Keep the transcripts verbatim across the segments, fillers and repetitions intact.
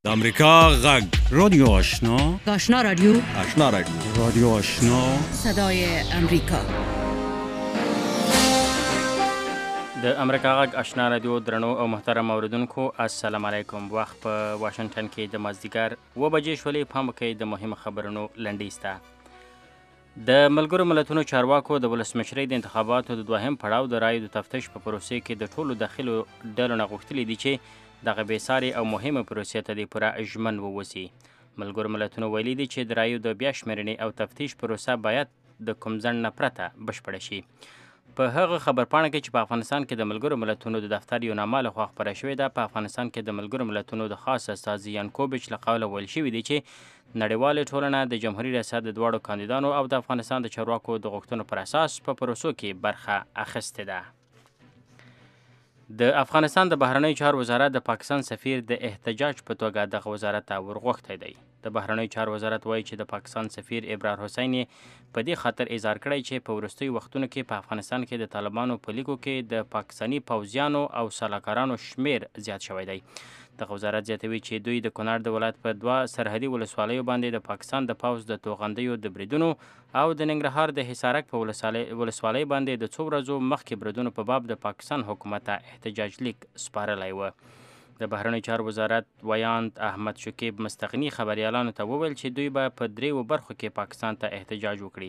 د امریکا غږ رادیو آشنا آشنا رادیو آشنا رادیو رادیو آشنا صدای امریکا. د امریکا غږ آشنا رادیو درنو او محترم اوریدونکو السلام علیکم. وخت په واشنگټن کې د مازدیګر و بجې شولې. پام وکړئ د مهمو خبرونو لنډیز ته. د ملګرو ملتونو چارواکو د ولسمشرۍ د انتخاباتو د دوهم پړاو د رایو د تفتیش په پروسې کې د ټولو داخلو ډلو نه غوښتلي دي چې دغه بېسارې او مهمه پروسې ته د پوره ژمن ووسي. ملګرو ملتونو ویلي دي چې د رایو د بیا شمېرنې او تفتیش پروسه باید د کوم ځنډ نه پرته بشپړه شي. په هغه خبرپاڼه کې چې په افغانستان کې د ملګرو ملتونو د دفتر یو نامه لخوا خپره شوې ده، په افغانستان کې د ملګرو ملتونو د خاص استازي یانکوبیچ له قوله ویل شوي دي چې نړیواله ټولنه د جمهوري ریاست د دواړو کاندیدانو او د افغانستان د چارواکو د غوښتنو پر اساس په پروسو کې برخه اخیستې ده. د افغانستان د بهرنیو چارو وزارت د پاکستان سفیر د احتجاج په توګه دغه وزارت ته ورغوښتی دی. د بهرنیو چارو وزارت وایي چې د پاکستان سفیر ابرار حسین په دې خاطر اظهار کړی چې په وروستیو وختونو کې په افغانستان کې د طالبانو په لیکو کې د پاکستاني پوځیانو او سلاکارانو شمیر زیات شوی دی. دغه وزارت زیاتوي چې دوی د کونړ د ولایت په دوه سرحدي ولسوالیو باندې د پاکستان د پوځ د توغندیو د بریدونو او د ننګرهار د حصارک په ولسوالۍ باندې د څو ورځو مخکې بریدونو په باب د پاکستان حکومت ته احتجاج لیک سپارلی و. د بهرنیو چارو وزارت ویاند احمد شکیب مستغني خبریالانو ته وویل چې دوی به په دریو برخو کې پاکستان ته احتجاج وکړي.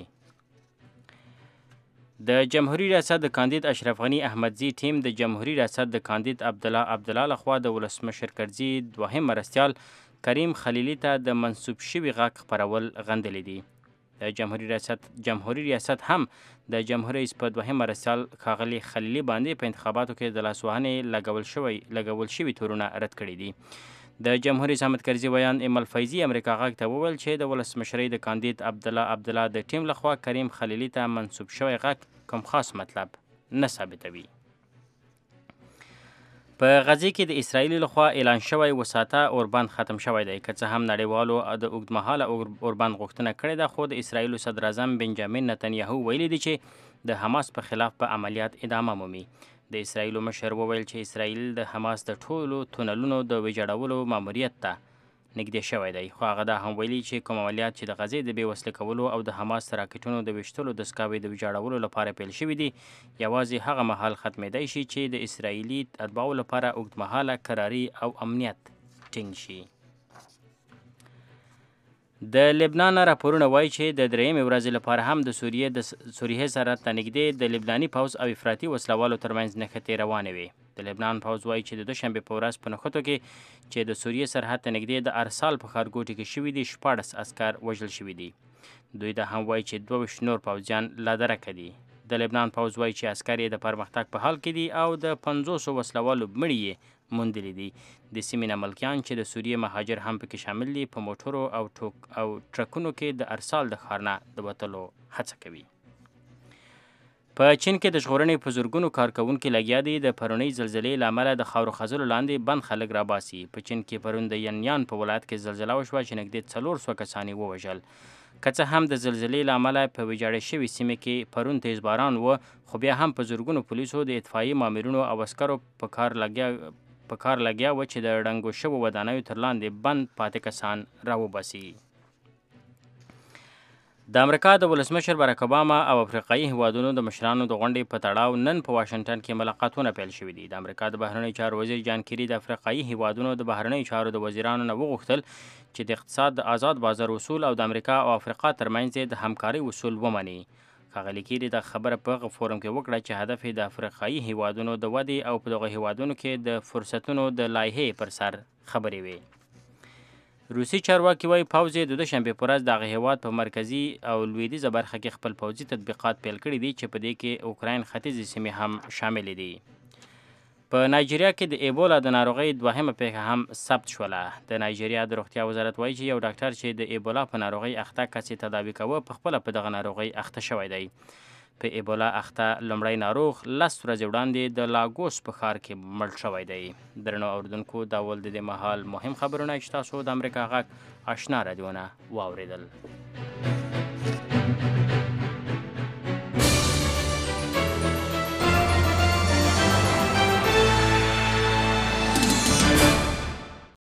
د جمهوری ریاست د کاندید اشرف غنی احمدزي ټیم د جمهوری ریاست د کاندید عبدالله عبدالله لخوا د ولسمشر کرزي دوهم مرستیال کریم خلیلي ته د منسوب شوي غږ خپرول غندلی دي. د جمهوری ریاست جمهوری ریاست هم د جمهور رئیس په دوهم مرستیال ښاغلي خلیلي باندې په انتخاباتو کې د لاسوهنې لګول شوی لګول شوي تورونه رد کړي دي. د جمهور رئیس احمد کرزي ویان ایمل فیضي امریکا غږ ته وویل چې د ولسمشرۍ د کاندید عبدالله عبدالله د ټیم لخوا کریم خلیلي ته منسوب شوی غږ کوم خاص مطلب نه ثابتوي. په غزې کې د اسرائیل لخوا اعلان شوی وساته اوربند ختم شوی دی. که څه هم نړیوالو د اوږدمهاله اوربند غوښتنه کړې ده، خو د اسرائیل صدر اعظم بنجامین نتنیاهو ویلي دی چې د حماس په خلاف په عملیات ادامه مومي. د اسرائیل مشر وویل چې اسرائیل د حماس د ټولو تونلونو د ویجاړولو ماموریت ته نږدې شوی دی، خو هغه دا هم ویلي چې کوم عملیات چې د غزې د بې وسلې کولو او د حماس د راکټونو د ویشتلو د سکاوي د ویجاړولو لپاره پیل شوي دي، یوازې هغه مهال ختمېدی شي چې د اسرائیلي اتباعو لپاره اوږدمهاله کراري او امنیت ټینګ شي. د لبنان راپورونه وایي چې د درېیمې ورځې لپاره هم د سوریې د سوریې سرحد ته نږدې د لبناني پوځ او افراطي وسلوالو ترمنځ نښتې روانې وې. د لبنان پوځ وایي چې د دوشنبې په ورځ په نښتو کې چې د سوریې سرحد ته نږدې د ارسال په ښارګوټي کې شوي دي، شپاړس عسکر وژل شوي دي. دوی دا هم وایي چې دوه ویشت نور پوځیان لا درکه دي. د لبنان پوځ وایي چې عسکر یې د پرمختګ په حال کې دي او د پنځوسو وسلوالو مړي یې موندلي دي. د سیمې نه ملکیان چې د سوریې مهاجر هم پکې شامل دي، په موټرو او ټوک او ټرکونو کې د ارسال د ښار نه د وتلو هڅه کوي. په چین کې د ژغورنې په زرګونو کارکوونکي لګیا دي. د پرونۍ زلزلې له امله د خاورو خځلو لاندې بند خلک راباسي. په چین کې پرون د ینیان په ولایت کې زلزله وشوه چې نږدې څلور سوه کسان یې ووژل. که څه هم د زلزلې له امله په ویجاړې شوې سیمې کې پرون تیز باران و، خو بیا هم په زرګونو پولیسو د اطفایي مامورینو او عسکرو په کار لګیا په کار لګیا و چې د ړنګو شوو ودانیو تر لاندې بند پاتې کسان راوباسي. د امریکا د ولسمشر باراک اوباما او افریقایي هیوادونو د مشرانو د غونډې په تړاو نن په واشنګټن کې ملاقاتونه پیل شوي دي. د امریکا د بهرنیو چارو وزیر جان کیری د افریقایي هیوادونو د بهرنیو چارو د وزیرانو نه وغوښتل چې د اقتصاد د آزاد بازار اصول او د امریکا او افریقا ترمنځ د همکارۍ اصول ومني. ښاغلي کیری دا خبره په هغه فورم کې وکړه چې هدف یې د افریقایي هیوادونو د ودې او په دغه هیوادونو کې د فرصتونو د لایحې پر سر خبرې وې. روسي چارواکي وایي پوځ یې د دوشنبې په ورځ د هغه هیواد په مرکزي او لویدیځه برخه کې خپل پوځي تطبیقات پیل کړي دي چې په دې کې اوکراین ختیځې سیمې هم شاملې دي. په نایجیریا کې د ایبولا د ناروغۍ دوهمه پیښه هم ثبت شوله. د نایجیریا د روغتیا وزارت وایي چې یو ډاکټر چې د ایبولا په ناروغۍ اخته کس یې تداوي کوه په خپله په دغه ناروغۍ اخته شوی دی. په ایبولا اخته لومړی ناروغ لس ورځې وړاندې د لاګوس په ښار کې مړ شوی دی. درنو اوریدونکو، دا ول د دې مهال مهم خبرونه چې تاسو د امریکا غږ آشنا رادیو نه واورېدل.